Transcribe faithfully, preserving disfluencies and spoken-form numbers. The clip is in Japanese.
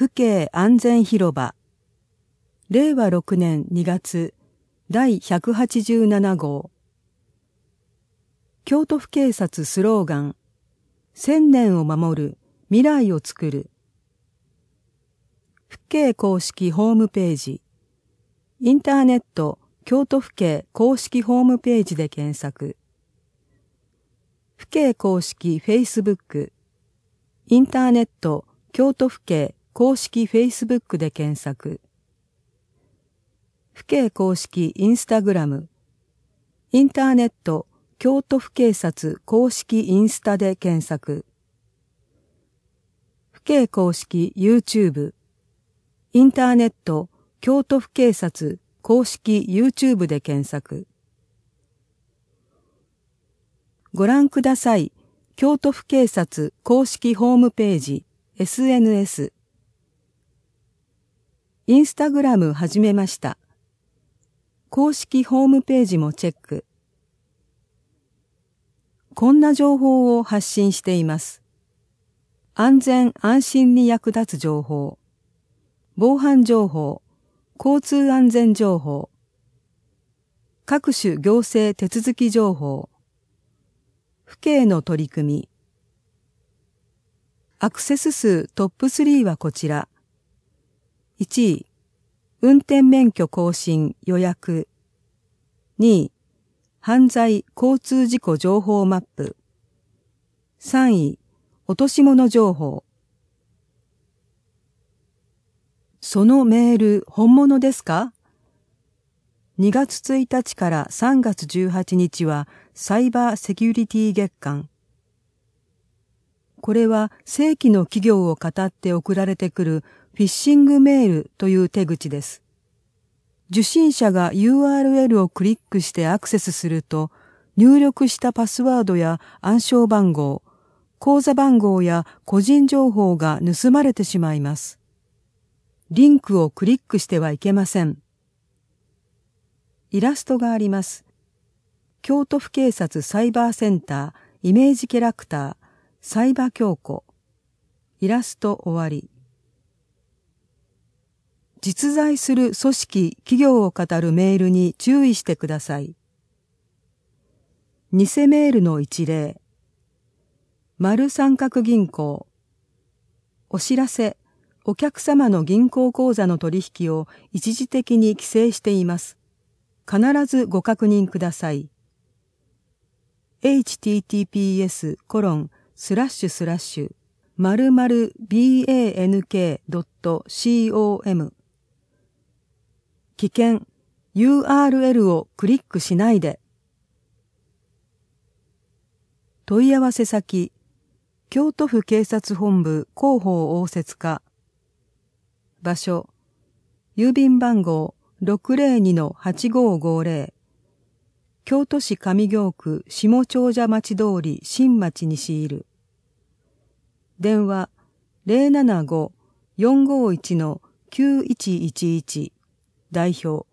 府警安全広場れいわろくねんにがつだいひゃくはちじゅうななごう京都府警察スローガン千年を守る未来をつくる府警公式ホームページインターネット京都府警公式ホームページで検索府警公式フェイスブックインターネット京都府警公式フェイスブックで検索府警公式インスタグラムインターネット京都府警察公式インスタで検索府警公式 YouTube インターネット京都府警察公式 YouTube で検索ご覧ください。京都府警察公式ホームページ エスエヌエス インスタグラム始めました。公式ホームページもチェック。こんな情報を発信しています。安全安心に役立つ情報、防犯情報、交通安全情報、各種行政手続き情報、府警の取り組み。アクセス数トップスリーはこちら。いちい、運転免許更新予約。にい、犯罪交通事故情報マップ。さんい、落とし物情報。そのメール本物ですか？にがつついたちからさんがつじゅうはちにちはサイバーセキュリティ月間。これは正規の企業を語って送られてくるフィッシングメールという手口です。受信者が ユーアールエル をクリックしてアクセスすると、入力したパスワードや暗証番号、口座番号や個人情報が盗まれてしまいます。リンクをクリックしてはいけません。イラストがあります。京都府警察サイバーセンターイメージキャラクターサイバ京子。イラスト終わり。実在する組織・企業を語るメールに注意してください。偽メールの一例。丸三角銀行。お知らせ、お客様の銀行口座の取引を一時的に規制しています。必ずご確認ください。エイチティーティーピーエスコロンスラッシュスラッシュまるまるバンクドットコム危険 ユーアールエル をクリックしないで。問い合わせ先京都府警察本部広報応接課場所郵便番号 ろくぜろにのはちごーごーぜろ 京都市上京区下長者町通り新町西いる電話 ゼロななご よんごいちのきゅういちいちいち 代表